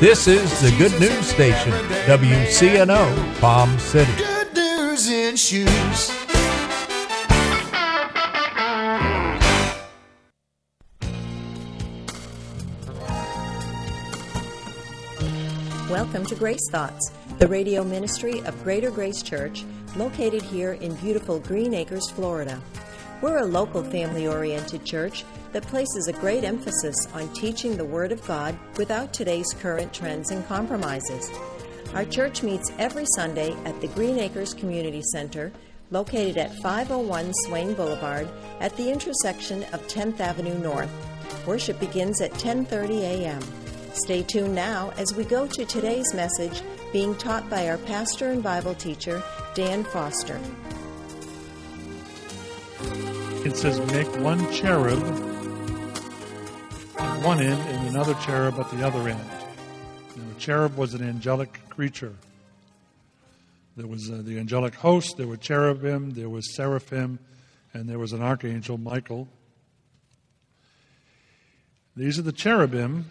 This is the Good News Station, WCNO, Palm City. Good news in shoes. Welcome to Grace Thoughts, the radio ministry of Greater Grace Church, located here in beautiful Green Acres, Florida. We're a local family-oriented church that places a great emphasis on teaching the Word of God without today's current trends and compromises. Our church meets every Sunday at the Green Acres Community Center, located at 501 Swain Boulevard at the intersection of 10th Avenue North. Worship begins at 10:30 a.m. Stay tuned now as we go to today's message being taught by our pastor and Bible teacher, Dan Foster. It says, make one cherub at one end and another cherub at the other end. Now, a cherub was an angelic creature. There was the angelic host, there were cherubim, there was seraphim, and there was an archangel, Michael. These are the cherubim.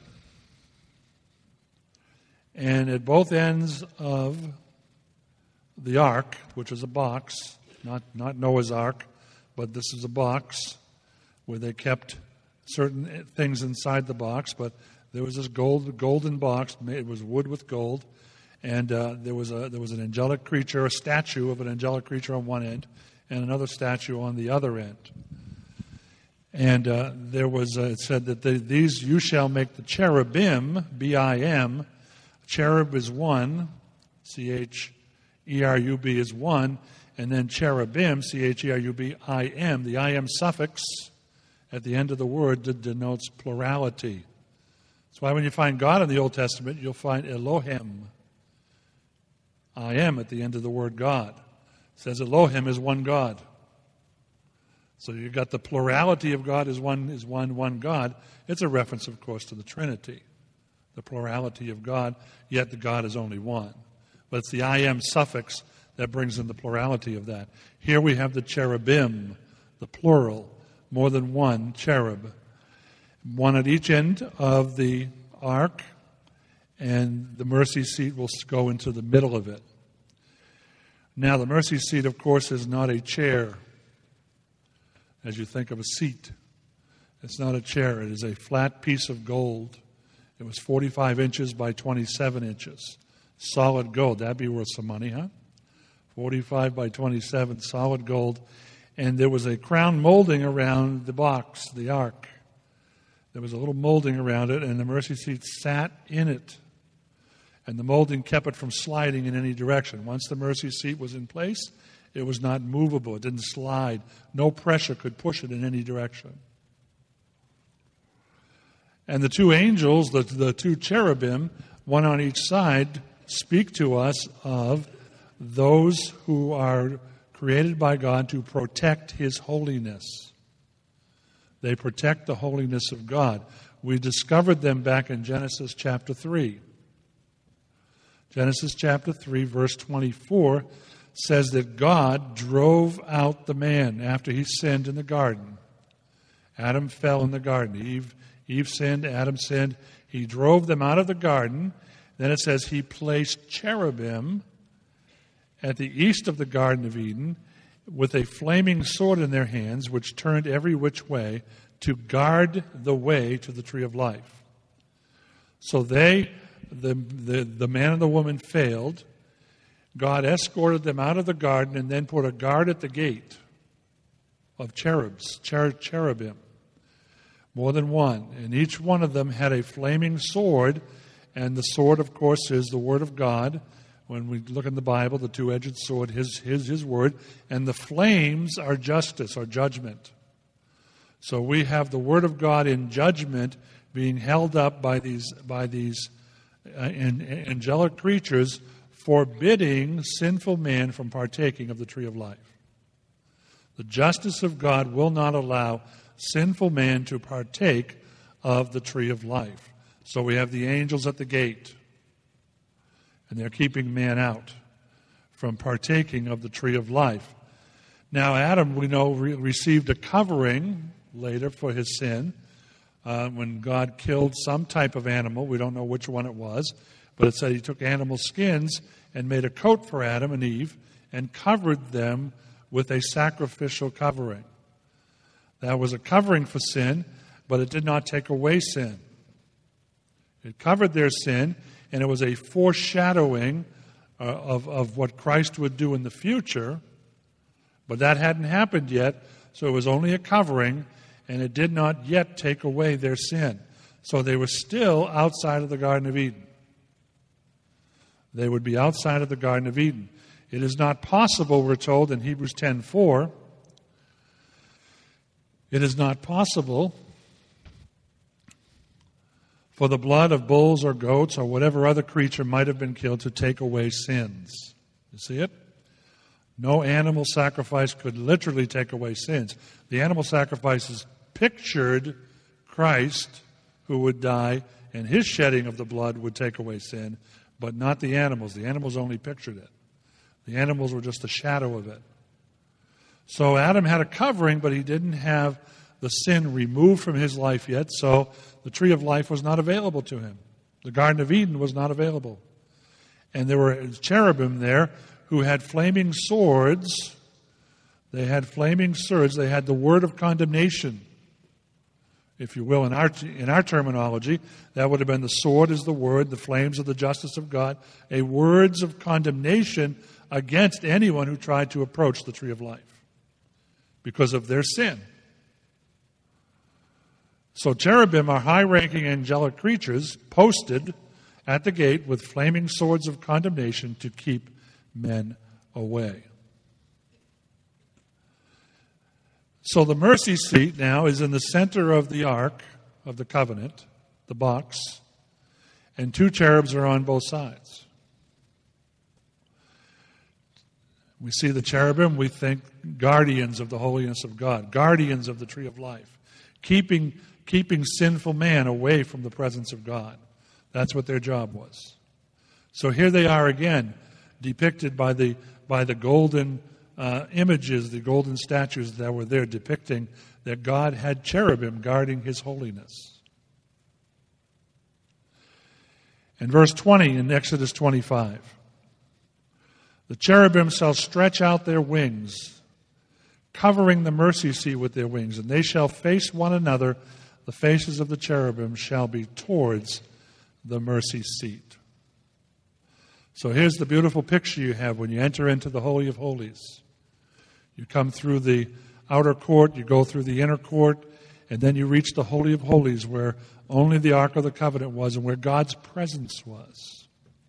And at both ends of the ark, which is a box, not Noah's Ark, but this is a box where they kept certain things inside the box. But there was this golden box. It was wood with gold, and there was an angelic creature, a statue of an angelic creature on one end, and another statue on the other end. And there was it said that these you shall make the cherubim, B-I-M. Cherub is one, C-H-E-R-U-B is one, and then cherubim, C-H-E-R-U-B-I-M. The I-M suffix at the end of the word denotes plurality. That's why when you find God in the Old Testament, you'll find Elohim. I-M at the end of the word God. It says Elohim is one God. So you've got the plurality of God is one God. It's a reference, of course, to the Trinity. The plurality of God, yet the God is only one. But it's the I-M suffix that brings in the plurality of that. Here we have the cherubim, the plural, more than one cherub. One at each end of the ark, and the mercy seat will go into the middle of it. Now, the mercy seat, of course, is not a chair, as you think of a seat. It's not a chair. It is a flat piece of gold. It was 45 inches by 27 inches. Solid gold. That'd be worth some money, huh? 45 by 27, solid gold. And there was a crown molding around the box, the ark. There was a little molding around it, and the mercy seat sat in it. And the molding kept it from sliding in any direction. Once the mercy seat was in place, it was not movable. It didn't slide. No pressure could push it in any direction. And the two angels, the two cherubim, one on each side, speak to us of those who are created by God to protect His holiness. They protect the holiness of God. We discovered them back in Genesis chapter 3. Genesis chapter 3, verse 24, says that God drove out the man after he sinned in the garden. Adam fell in the garden. Eve sinned, Adam sinned. He drove them out of the garden. Then it says he placed cherubim at the east of the Garden of Eden with a flaming sword in their hands, which turned every which way to guard the way to the tree of life. So the man and the woman failed. God escorted them out of the garden and then put a guard at the gate of cherubim. More than one. And each one of them had a flaming sword. And the sword, of course, is the Word of God. When we look in the Bible, the two-edged sword, his Word. And the flames are justice, or judgment. So we have the Word of God in judgment being held up by these angelic creatures, forbidding sinful man from partaking of the tree of life. The justice of God will not allow sinful man to partake of the tree of life. So we have the angels at the gate, and they're keeping man out from partaking of the tree of life. Now Adam, we know, received a covering later for his sin, when God killed some type of animal. We don't know which one it was, but it said he took animal skins and made a coat for Adam and Eve and covered them with a sacrificial covering. That was a covering for sin, but it did not take away sin. It covered their sin, and it was a foreshadowing of what Christ would do in the future, but that hadn't happened yet, so it was only a covering, and it did not yet take away their sin. So they were still outside of the Garden of Eden. They would be outside of the Garden of Eden. It is not possible, we're told in Hebrews 10:4, it is not possible for the blood of bulls or goats or whatever other creature might have been killed to take away sins. You see it? No animal sacrifice could literally take away sins. The animal sacrifices pictured Christ who would die, and his shedding of the blood would take away sin, but not the animals. The animals only pictured it. The animals were just a shadow of it. So Adam had a covering, but he didn't have the sin removed from his life yet, so the tree of life was not available to him. The Garden of Eden was not available. And there were cherubim there who had flaming swords. They had flaming swords. They had the word of condemnation, if you will. In our terminology, that would have been the sword is the word, the flames of the justice of God, a words of condemnation against anyone who tried to approach the tree of life because of their sin. So cherubim are high-ranking angelic creatures posted at the gate with flaming swords of condemnation to keep men away. So the mercy seat now is in the center of the Ark of the Covenant, the box, and two cherubs are on both sides. We see the cherubim, we think guardians of the holiness of God, guardians of the tree of life, keeping sinful man away from the presence of God. That's what their job was. So here they are again, depicted by the golden images, the golden statues that were there, depicting that God had cherubim guarding his holiness. In verse 20 in Exodus 25, the cherubim shall stretch out their wings, covering the mercy seat with their wings, and they shall face one another. The faces of the cherubim shall be towards the mercy seat. So here's the beautiful picture you have when you enter into the Holy of Holies. You come through the outer court, you go through the inner court, and then you reach the Holy of Holies where only the Ark of the Covenant was and where God's presence was.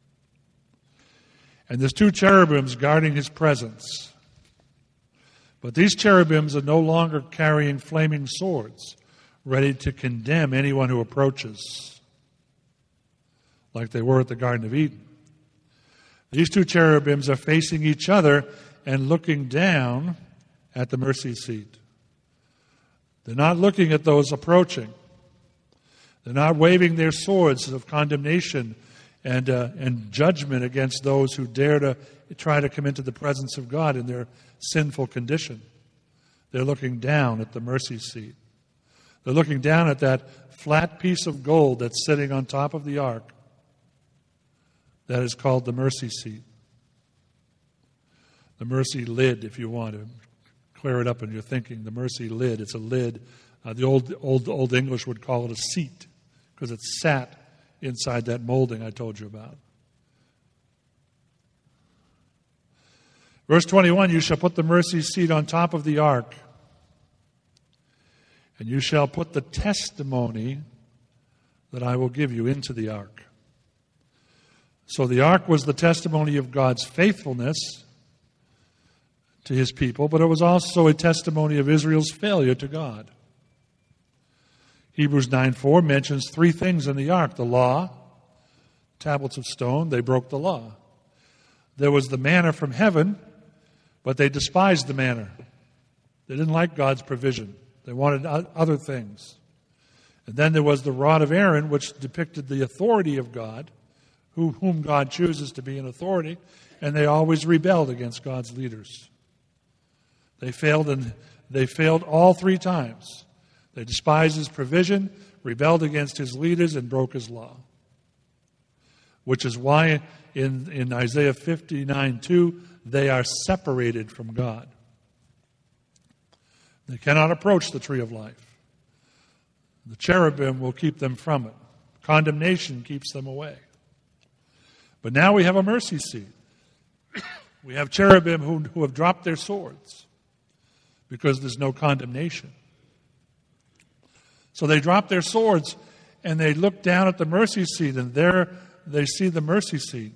And there's two cherubims guarding his presence. But these cherubims are no longer carrying flaming swords, ready to condemn anyone who approaches, like they were at the Garden of Eden. These two cherubims are facing each other and looking down at the mercy seat. They're not looking at those approaching. They're not waving their swords of condemnation and judgment against those who dare to try to come into the presence of God in their sinful condition. They're looking down at the mercy seat. They're looking down at that flat piece of gold that's sitting on top of the ark that is called the mercy seat. The mercy lid, if you want to clear it up in your thinking. The mercy lid, it's a lid. The old English would call it a seat because it sat inside that molding I told you about. Verse 21, you shall put the mercy seat on top of the ark, and you shall put the testimony that I will give you into the ark. So the ark was the testimony of God's faithfulness to his people, but it was also a testimony of Israel's failure to God. Hebrews 9:4 mentions three things in the ark: the law, tablets of stone, they broke the law. There was the manna from heaven, but they despised the manna. They didn't like God's provision. They wanted other things. And then there was the rod of Aaron, which depicted the authority of God, whom God chooses to be an authority, and they always rebelled against God's leaders. They failed all three times. They despised his provision. rebelled against his leaders, and broke his law. Which is why in Isaiah 59:2, they are separated from God. They cannot approach the tree of life. The cherubim will keep them from it. Condemnation keeps them away. But now we have a mercy seat. We have cherubim who have dropped their swords because there's no condemnation. So they drop their swords and they look down at the mercy seat, and there they see the mercy seat.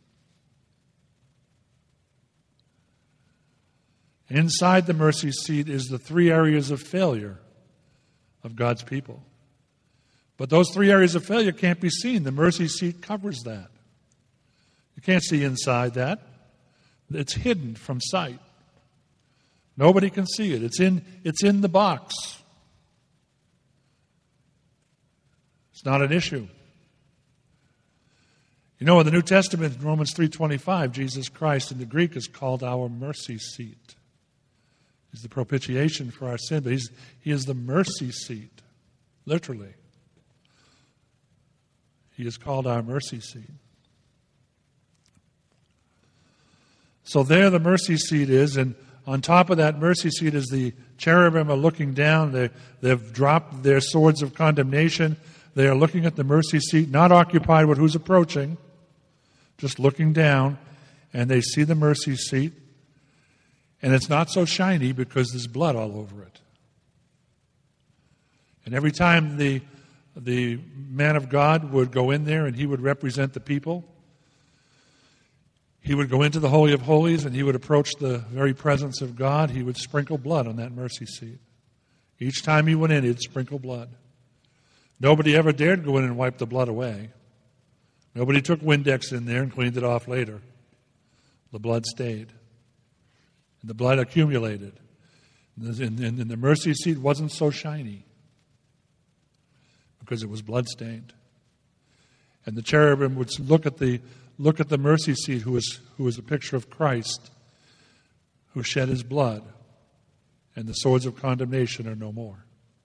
Inside the mercy seat is the three areas of failure of God's people. But those three areas of failure can't be seen. The mercy seat covers that. You can't see inside that. It's hidden from sight. Nobody can see it. It's in the box. It's not an issue. You know, in the New Testament, in Romans 3:25, Jesus Christ in the Greek is called our mercy seat. He's the propitiation for our sin, but he is the mercy seat, literally. He is called our mercy seat. So there the mercy seat is, and on top of that mercy seat is the cherubim are looking down. They've dropped their swords of condemnation. They are looking at the mercy seat, not occupied with who's approaching, just looking down, and they see the mercy seat. And it's not so shiny because there's blood all over it. And every time the man of God would go in there and he would represent the people, he would go into the Holy of Holies and he would approach the very presence of God. He would sprinkle blood on that mercy seat. Each time he went in, he'd sprinkle blood. Nobody ever dared go in and wipe the blood away. Nobody took Windex in there and cleaned it off later. The blood stayed. The blood accumulated. And the mercy seat wasn't so shiny because it was blood-stained. And the cherubim would look at the mercy seat, who is a picture of Christ, who shed his blood, and the swords of condemnation are no more.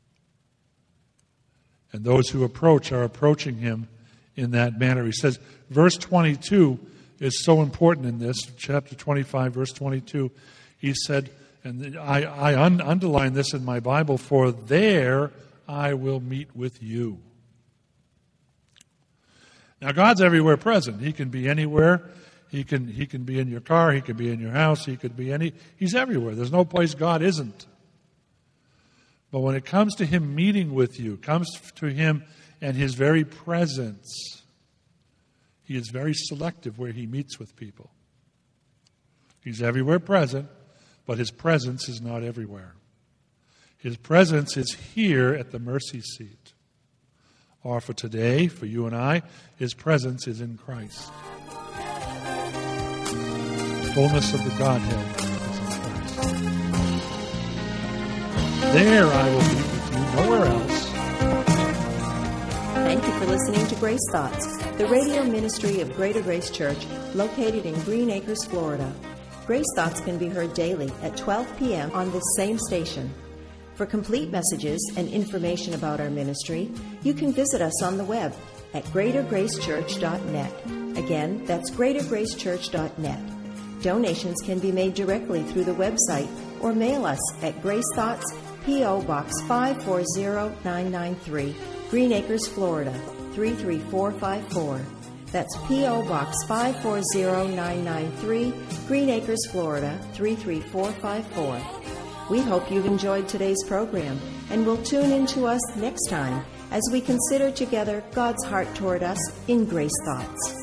And those who approach are approaching him in that manner. He says, verse 22 is so important in this, chapter 25, verse 22. He said, and I underline this in my Bible, for there I will meet with you. Now, God's everywhere present. He can be anywhere. He can be in your car. He can be in your house. He's everywhere. There's no place God isn't. But when it comes to him meeting with you, comes to him and his very presence, he is very selective where he meets with people. He's everywhere present, but his presence is not everywhere. His presence is here at the mercy seat. Or for today, for you and I, his presence is in Christ. The fullness of the Godhead is in Christ. There I will meet with you, nowhere else. Thank you for listening to Grace Thoughts, the radio ministry of Greater Grace Church, located in Green Acres, Florida. Grace Thoughts can be heard daily at 12 p.m. on this same station. For complete messages and information about our ministry, you can visit us on the web at greatergracechurch.net. Again, that's greatergracechurch.net. Donations can be made directly through the website or mail us at Grace Thoughts, P.O. Box 540993, Green Acres, Florida 33454. That's P.O. Box 540993, Green Acres, Florida 33454. We hope you've enjoyed today's program and will tune in to us next time as we consider together God's heart toward us in Grace Thoughts.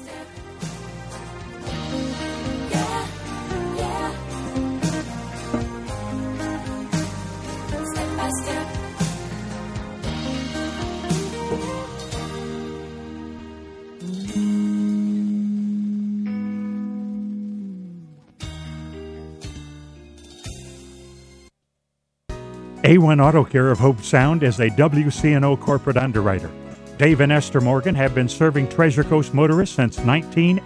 A1 Auto Care of Hope Sound is a WCNO corporate underwriter. Dave and Esther Morgan have been serving Treasure Coast motorists since 1980.